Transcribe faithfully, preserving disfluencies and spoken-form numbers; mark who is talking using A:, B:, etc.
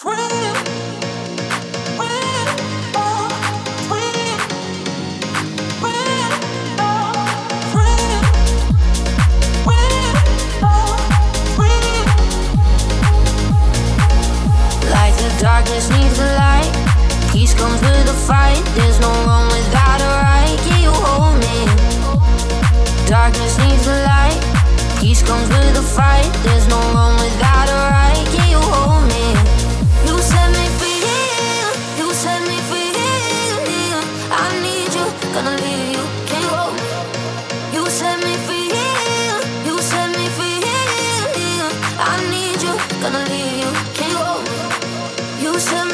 A: Darkness needs a light. Peace comes with a fight. There's no wrong without a right. Can you hold me? Darkness needs a light. Peace comes with a fight. There's no wrong without a right. Can you hold me? You set me free. You set me free. I need you. Gonna leave you. Can you hold me? You set me free. You set me free. I need you. Gonna leave you. Can you hold me? You said